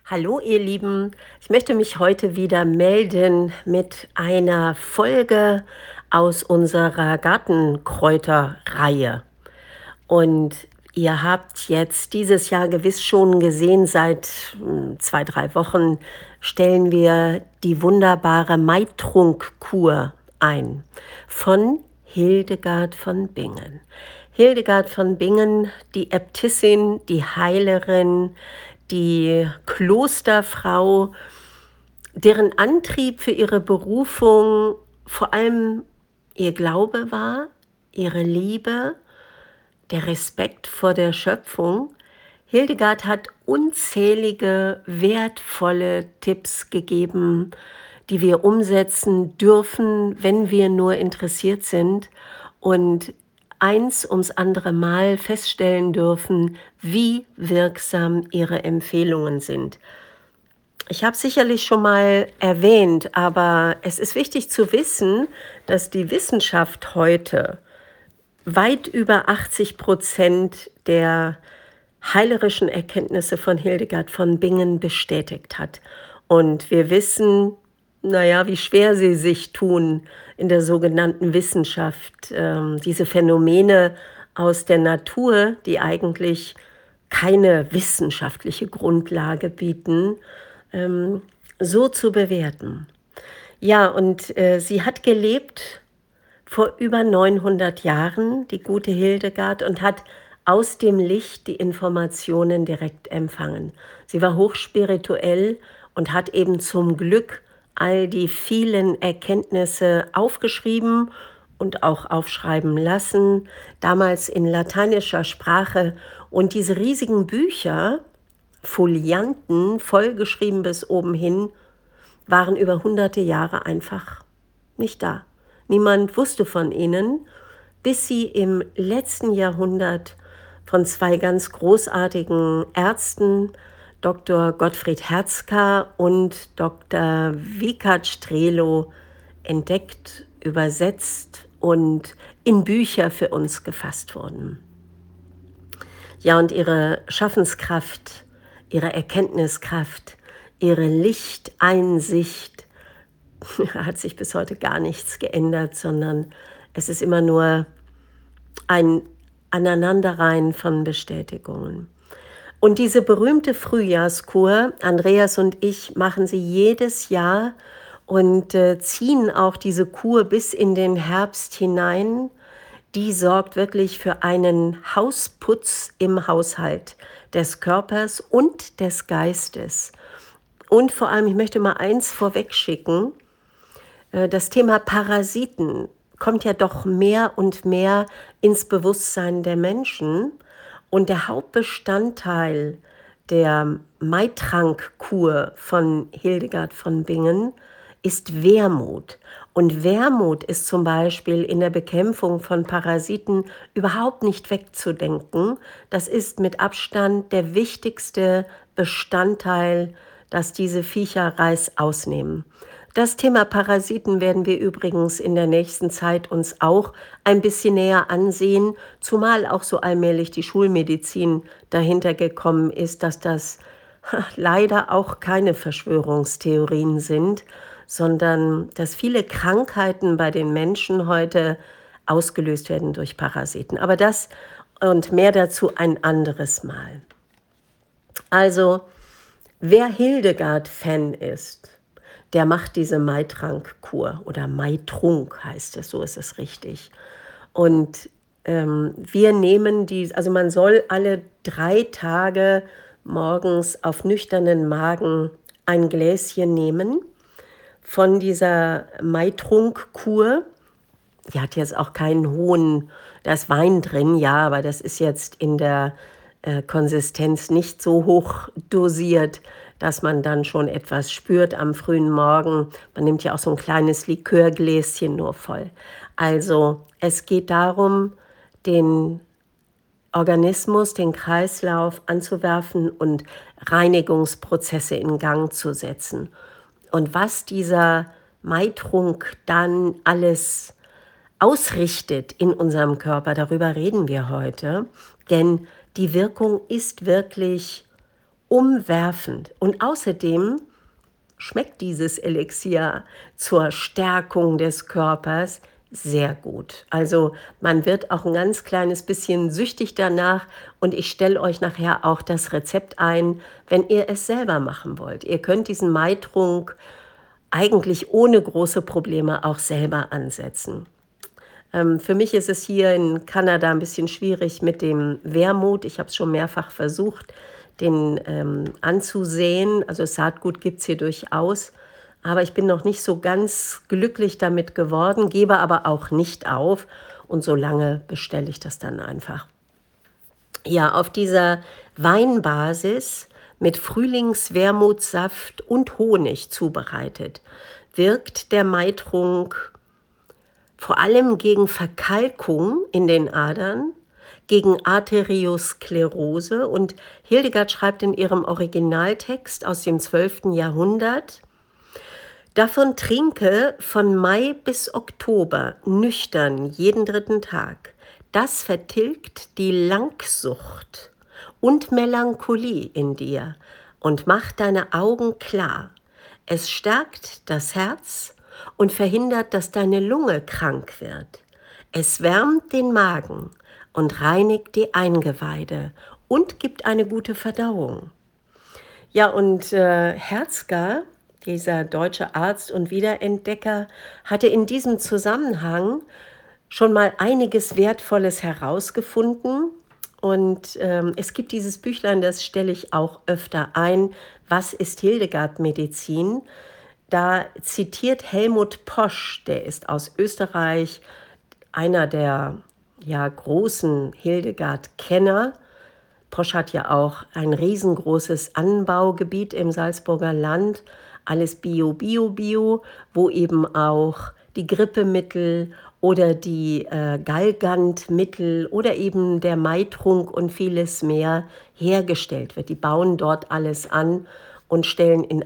Hallo ihr Lieben, ich möchte mich heute wieder melden mit einer Folge aus unserer Gartenkräuterreihe. Und ihr habt jetzt dieses Jahr gewiss schon gesehen, seit 2, 3 Wochen stellen wir die wunderbare Maitrunkkur ein von Hildegard von Bingen. Hildegard von Bingen, die Äbtissin, die Heilerin, die Klosterfrau, deren Antrieb für ihre Berufung vor allem ihr Glaube war, ihre Liebe, der Respekt vor der Schöpfung. Hildegard hat unzählige wertvolle Tipps gegeben, die wir umsetzen dürfen, wenn wir nur interessiert sind und eins ums andere Mal feststellen dürfen, wie wirksam ihre Empfehlungen sind. Ich habe sicherlich schon mal erwähnt, aber es ist wichtig zu wissen, dass die Wissenschaft heute weit über 80% der heilerischen Erkenntnisse von Hildegard von Bingen bestätigt hat. Und wir wissen, naja, wie schwer sie sich tun in der sogenannten Wissenschaft, diese Phänomene aus der Natur, die eigentlich keine wissenschaftliche Grundlage bieten, ähm, so zu bewerten. Ja, und sie hat gelebt vor über 900 Jahren, die gute Hildegard, und hat aus dem Licht die Informationen direkt empfangen. Sie war hochspirituell und hat eben zum Glück all die vielen Erkenntnisse aufgeschrieben und auch aufschreiben lassen, damals in lateinischer Sprache. Und diese riesigen Bücher, Folianten, vollgeschrieben bis oben hin, waren über hunderte Jahre einfach nicht da. Niemand wusste von ihnen, bis sie im letzten Jahrhundert von zwei ganz großartigen Ärzten, Dr. Gottfried Herzka und Dr. Wikat Strelo, entdeckt, übersetzt und in Bücher für uns gefasst wurden. Ja, und ihre Schaffenskraft, ihre Erkenntniskraft, ihre Lichteinsicht hat sich bis heute gar nichts geändert, sondern es ist immer nur ein Aneinanderreihen von Bestätigungen. Und diese berühmte Frühjahrskur, Andreas und ich machen sie jedes Jahr und ziehen auch diese Kur bis in den Herbst hinein. Die sorgt wirklich für einen Hausputz im Haushalt des Körpers und des Geistes. Und vor allem, ich möchte mal eins vorwegschicken, das Thema Parasiten kommt ja doch mehr und mehr ins Bewusstsein der Menschen. Und der Hauptbestandteil der Maitrank-Kur von Hildegard von Bingen ist Wermut. Und Wermut ist zum Beispiel in der Bekämpfung von Parasiten überhaupt nicht wegzudenken. Das ist mit Abstand der wichtigste Bestandteil, dass diese Viecher Reis ausnehmen. Das Thema Parasiten werden wir übrigens in der nächsten Zeit uns auch ein bisschen näher ansehen, zumal auch so allmählich die Schulmedizin dahinter gekommen ist, dass das leider auch keine Verschwörungstheorien sind, sondern dass viele Krankheiten bei den Menschen heute ausgelöst werden durch Parasiten. Aber das und mehr dazu ein anderes Mal. Also, wer Hildegard-Fan ist, der macht diese Maitrank-Kur oder Maitrunk heißt es, so ist es richtig. Und wir nehmen also man soll alle 3 Tage morgens auf nüchternen Magen ein Gläschen nehmen von dieser Maitrunk-Kur. Die hat jetzt auch keinen hohen, da ist Wein drin, ja, aber das ist jetzt in der Konsistenz nicht so hoch dosiert, dass man dann schon etwas spürt am frühen Morgen. Man nimmt ja auch so ein kleines Likörgläschen nur voll. Also es geht darum, den Organismus, den Kreislauf anzuwerfen und Reinigungsprozesse in Gang zu setzen. Und was dieser Maitrunk dann alles ausrichtet in unserem Körper, darüber reden wir heute. Denn die Wirkung ist wirklich umwerfend. Und außerdem schmeckt dieses Elixier zur Stärkung des Körpers sehr gut. Also man wird auch ein ganz kleines bisschen süchtig danach und ich stelle euch nachher auch das Rezept ein, wenn ihr es selber machen wollt. Ihr könnt diesen Maitrunk eigentlich ohne große Probleme auch selber ansetzen. Für mich ist es hier in Kanada ein bisschen schwierig mit dem Wermut. Ich habe es schon mehrfach versucht, den anzusehen. Also Saatgut gibt es hier durchaus. Aber ich bin noch nicht so ganz glücklich damit geworden, gebe aber auch nicht auf. Und so lange bestelle ich das dann einfach. Ja, auf dieser Weinbasis mit Frühlingswermutsaft und Honig zubereitet, wirkt der Maitrunk vor allem gegen Verkalkung in den Adern, gegen Arteriosklerose. Und Hildegard schreibt in ihrem Originaltext aus dem 12. Jahrhundert: Davon trinke von Mai bis Oktober nüchtern jeden 3. Tag. Das vertilgt die Langsucht und Melancholie in dir und macht deine Augen klar. Es stärkt das Herz und verhindert, dass deine Lunge krank wird. Es wärmt den Magen und reinigt die Eingeweide und gibt eine gute Verdauung. Ja, und Herzgar, dieser deutsche Arzt und Wiederentdecker, hatte in diesem Zusammenhang schon mal einiges Wertvolles herausgefunden. Und es gibt dieses Büchlein, das stelle ich auch öfter ein. Was ist Hildegard-Medizin? Da zitiert Helmut Posch, der ist aus Österreich, einer der großen Hildegard-Kenner. Posch hat ja auch ein riesengroßes Anbaugebiet im Salzburger Land, alles Bio, Bio, Bio, wo eben auch die Grippemittel oder die Galgantmittel oder eben der Maitrunk und vieles mehr hergestellt wird. Die bauen dort alles an und stellen in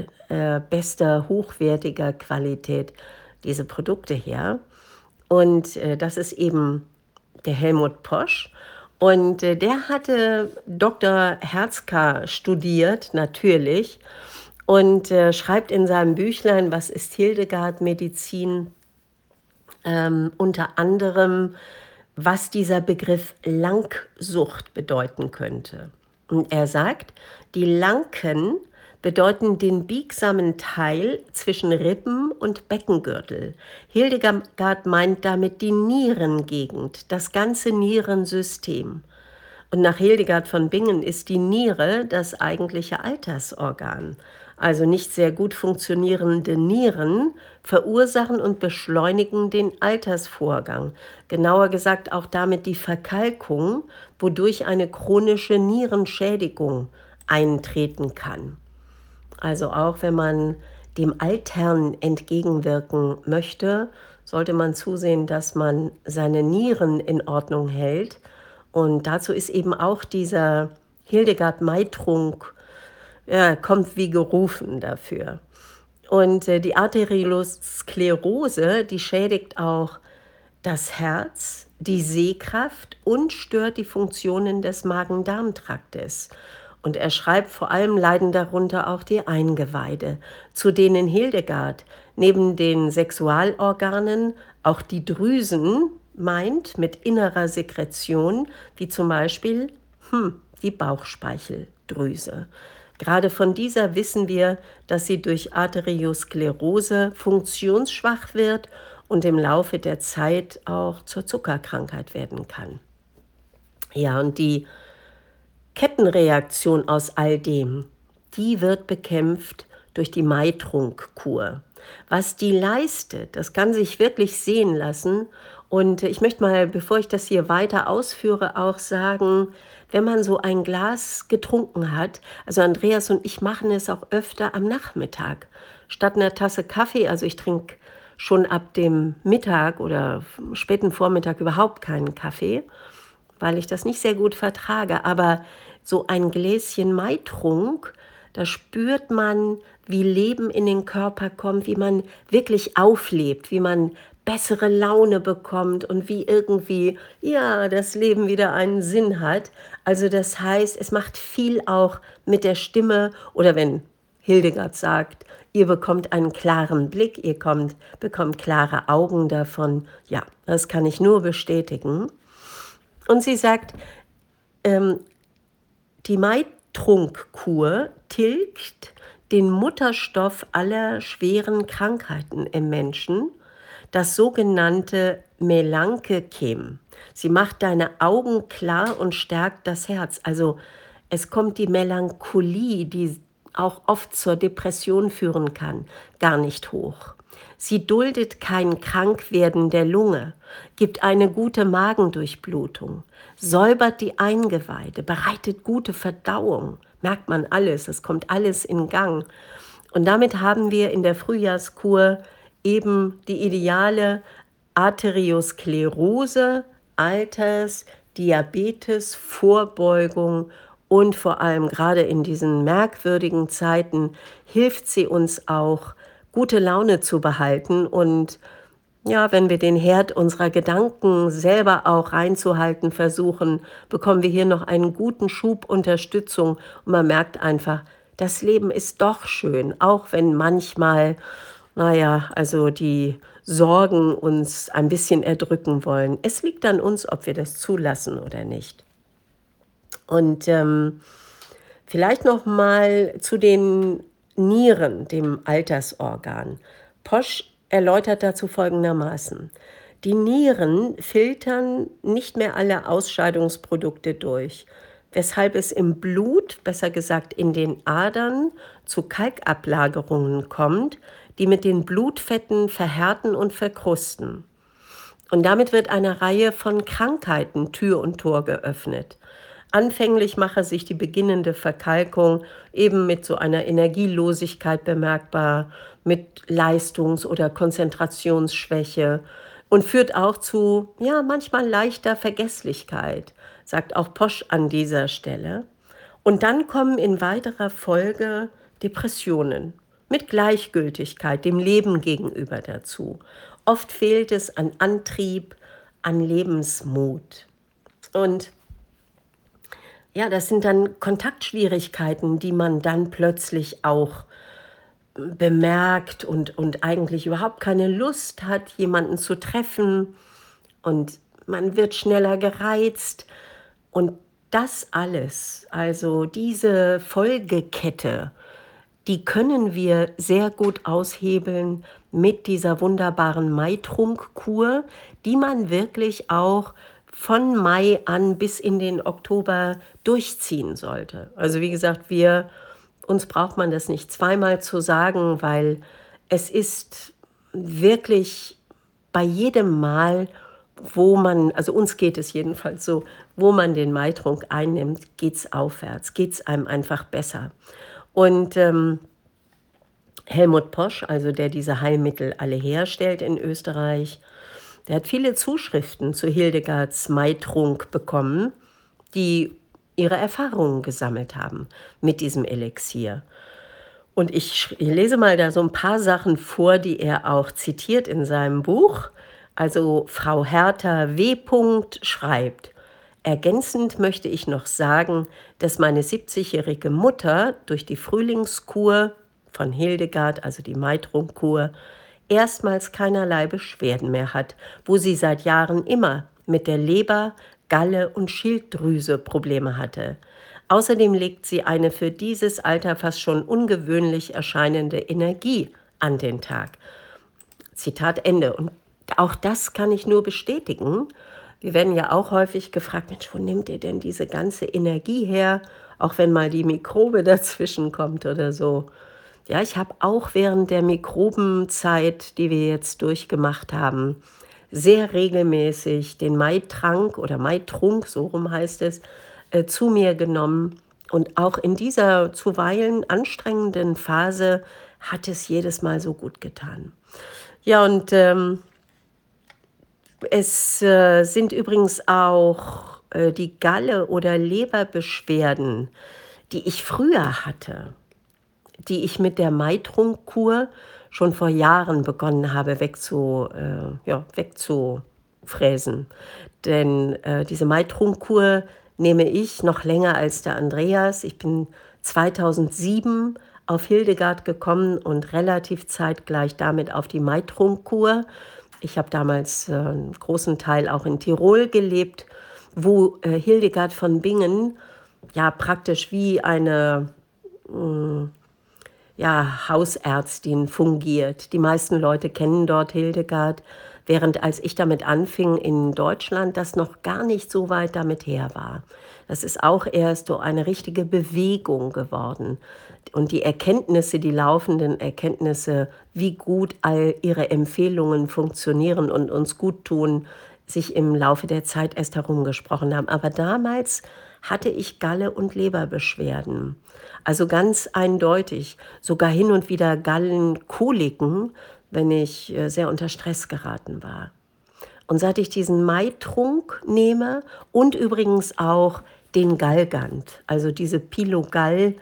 bester, hochwertiger Qualität diese Produkte her. Und das ist eben der Helmut Posch. Und der hatte Dr. Herzgar studiert, natürlich, und schreibt in seinem Büchlein, was ist Hildegard-Medizin, unter anderem, was dieser Begriff Langsucht bedeuten könnte. Und er sagt, die Lanken bedeuten den biegsamen Teil zwischen Rippen und Beckengürtel. Hildegard meint damit die Nierengegend, das ganze Nierensystem. Und nach Hildegard von Bingen ist die Niere das eigentliche Altersorgan. Also nicht sehr gut funktionierende Nieren verursachen und beschleunigen den Altersvorgang. Genauer gesagt auch damit die Verkalkung, wodurch eine chronische Nierenschädigung eintreten kann. Also auch wenn man dem Altern entgegenwirken möchte, sollte man zusehen, dass man seine Nieren in Ordnung hält. Und dazu ist eben auch dieser Hildegard-Maitrunk, kommt wie gerufen dafür. Und die Arteriosklerose, die schädigt auch das Herz, die Sehkraft und stört die Funktionen des Magen-Darm-Traktes. Und er schreibt, vor allem leiden darunter auch die Eingeweide, zu denen Hildegard neben den Sexualorganen auch die Drüsen meint mit innerer Sekretion, wie zum Beispiel die Bauchspeicheldrüse. Gerade von dieser wissen wir, dass sie durch Arteriosklerose funktionsschwach wird und im Laufe der Zeit auch zur Zuckerkrankheit werden kann. Ja, und die Kettenreaktion aus all dem, die wird bekämpft durch die Maitrunk-Kur. Was die leistet, das kann sich wirklich sehen lassen. Und ich möchte mal, bevor ich das hier weiter ausführe, auch sagen, wenn man so ein Glas getrunken hat, also Andreas und ich machen es auch öfter am Nachmittag, statt einer Tasse Kaffee, also ich trinke schon ab dem Mittag oder späten Vormittag überhaupt keinen Kaffee, weil ich das nicht sehr gut vertrage, aber so ein Gläschen Maitrunk, da spürt man, wie Leben in den Körper kommt, wie man wirklich auflebt, wie man bessere Laune bekommt und wie irgendwie, ja, das Leben wieder einen Sinn hat. Also das heißt, es macht viel auch mit der Stimme oder wenn Hildegard sagt, ihr bekommt einen klaren Blick, bekommt klare Augen davon. Ja, das kann ich nur bestätigen. Und sie sagt, ähm, die Maitrunkkur tilgt den Mutterstoff aller schweren Krankheiten im Menschen, das sogenannte Melanke-Chem. Sie macht deine Augen klar und stärkt das Herz. Also es kommt die Melancholie, die auch oft zur Depression führen kann, gar nicht hoch. Sie duldet kein Krankwerden der Lunge, gibt eine gute Magendurchblutung, säubert die Eingeweide, bereitet gute Verdauung. Merkt man alles, es kommt alles in Gang. Und damit haben wir in der Frühjahrskur eben die ideale Arteriosklerose, Alters, Diabetes, Vorbeugung und vor allem gerade in diesen merkwürdigen Zeiten hilft sie uns auch, gute Laune zu behalten und ja, wenn wir den Herd unserer Gedanken selber auch reinzuhalten versuchen, bekommen wir hier noch einen guten Schub Unterstützung und man merkt einfach, das Leben ist doch schön, auch wenn manchmal, naja, also die Sorgen uns ein bisschen erdrücken wollen. Es liegt an uns, ob wir das zulassen oder nicht. Und vielleicht noch mal zu den Nieren, dem Altersorgan. Posch erläutert dazu folgendermaßen: Die Nieren filtern nicht mehr alle Ausscheidungsprodukte durch, weshalb es im Blut, besser gesagt in den Adern, zu Kalkablagerungen kommt, die mit den Blutfetten verhärten und verkrusten. Und damit wird einer Reihe von Krankheiten Tür und Tor geöffnet. Anfänglich mache sich die beginnende Verkalkung eben mit so einer Energielosigkeit bemerkbar, mit Leistungs- oder Konzentrationsschwäche und führt auch zu, ja, manchmal leichter Vergesslichkeit, sagt auch Posch an dieser Stelle. Und dann kommen in weiterer Folge Depressionen mit Gleichgültigkeit dem Leben gegenüber dazu. Oft fehlt es an Antrieb, an Lebensmut. Und ja, das sind dann Kontaktschwierigkeiten, die man dann plötzlich auch bemerkt und eigentlich überhaupt keine Lust hat, jemanden zu treffen. Und man wird schneller gereizt. Und das alles, also diese Folgekette, die können wir sehr gut aushebeln mit dieser wunderbaren Maitrunkkur, die man wirklich auch von Mai an bis in den Oktober durchziehen sollte. Also wie gesagt, uns braucht man das nicht zweimal zu sagen, weil es ist wirklich bei jedem Mal, wo man, also uns geht es jedenfalls so, wo man den Maitrunk einnimmt, geht's aufwärts, geht's einem einfach besser. Und Helmut Posch, also der diese Heilmittel alle herstellt in Österreich, der hat viele Zuschriften zu Hildegards Maitrunk bekommen, die ihre Erfahrungen gesammelt haben mit diesem Elixier. Und ich lese mal da so ein paar Sachen vor, die er auch zitiert in seinem Buch. Also Frau Hertha W. schreibt: Ergänzend möchte ich noch sagen, dass meine 70-jährige Mutter durch die Frühlingskur von Hildegard, also die Maitrunkkur, erstmals keinerlei Beschwerden mehr hat, wo sie seit Jahren immer mit der Leber, Galle und Schilddrüse Probleme hatte. Außerdem legt sie eine für dieses Alter fast schon ungewöhnlich erscheinende Energie an den Tag. Zitat Ende. Und auch das kann ich nur bestätigen. Wir werden ja auch häufig gefragt, Mensch, wo nimmt ihr denn diese ganze Energie her? Auch wenn mal die Mikrobe dazwischen kommt oder so. Ja, ich habe auch während der Mikrobenzeit, die wir jetzt durchgemacht haben, sehr regelmäßig den Maitrank oder Maitrunk, so rum heißt es, zu mir genommen. Und auch in dieser zuweilen anstrengenden Phase hat es jedes Mal so gut getan. Ja, und es sind übrigens auch die Galle- oder Leberbeschwerden, die ich früher hatte, die ich mit der Maitrunkkur schon vor Jahren begonnen habe wegzufräsen. Denn, diese Maitrunkkur nehme ich noch länger als der Andreas. Ich bin 2007 auf Hildegard gekommen und relativ zeitgleich damit auf die Maitrunkkur. Ich habe damals, 'n großen Teil auch in Tirol gelebt, wo, Hildegard von Bingen ja praktisch wie eine, hm, ja, Hausärztin fungiert. Die meisten Leute kennen dort Hildegard, während als ich damit anfing in Deutschland, das noch gar nicht so weit damit her war. Das ist auch erst so eine richtige Bewegung geworden. Und die Erkenntnisse, die laufenden Erkenntnisse, wie gut all ihre Empfehlungen funktionieren und uns gut tun, sich im Laufe der Zeit erst herumgesprochen haben. Aber damals hatte ich Galle- und Leberbeschwerden. Also ganz eindeutig, sogar hin und wieder Gallenkoliken, wenn ich, sehr unter Stress geraten war. Und seit ich diesen Maitrunk nehme und übrigens auch den Galgant, also diese Pilogal,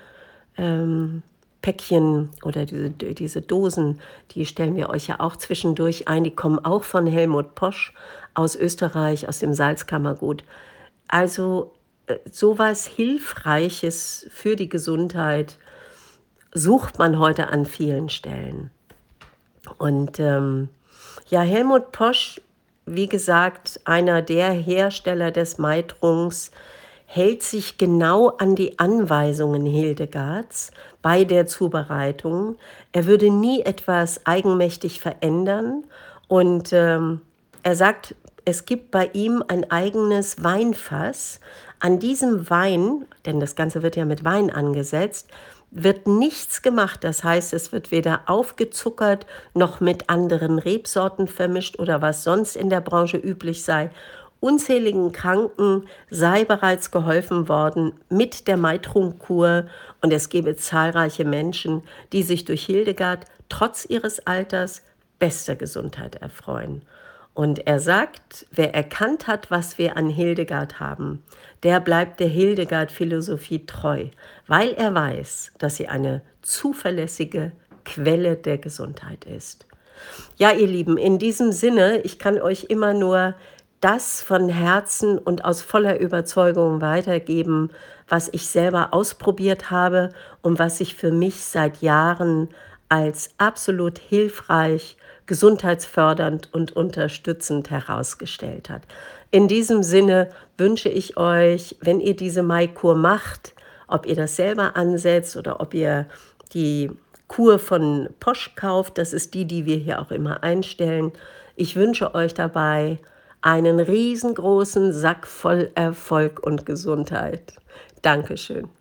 Päckchen oder diese Dosen, die stellen wir euch ja auch zwischendurch ein. Die kommen auch von Helmut Posch aus Österreich, aus dem Salzkammergut. Also, so Hilfreiches für die Gesundheit sucht man heute an vielen Stellen. Und, ja, Helmut Posch, wie gesagt, einer der Hersteller des Maitrunks, hält sich genau an die Anweisungen Hildegards bei der Zubereitung. Er würde nie etwas eigenmächtig verändern und, er sagt, es gibt bei ihm ein eigenes Weinfass. An diesem Wein, denn das Ganze wird ja mit Wein angesetzt, wird nichts gemacht. Das heißt, es wird weder aufgezuckert noch mit anderen Rebsorten vermischt oder was sonst in der Branche üblich sei. Unzähligen Kranken sei bereits geholfen worden mit der Maitrunkur und es gebe zahlreiche Menschen, die sich durch Hildegard trotz ihres Alters bester Gesundheit erfreuen. Und er sagt, wer erkannt hat, was wir an Hildegard haben, der bleibt der Hildegard-Philosophie treu, weil er weiß, dass sie eine zuverlässige Quelle der Gesundheit ist. Ja, ihr Lieben, in diesem Sinne, ich kann euch immer nur das von Herzen und aus voller Überzeugung weitergeben, was ich selber ausprobiert habe und was sich für mich seit Jahren als absolut hilfreich, gesundheitsfördernd und unterstützend herausgestellt hat. In diesem Sinne wünsche ich euch, wenn ihr diese Maikur macht, ob ihr das selber ansetzt oder ob ihr die Kur von Posch kauft, das ist die, die wir hier auch immer einstellen. Ich wünsche euch dabei einen riesengroßen Sack voll Erfolg und Gesundheit. Dankeschön.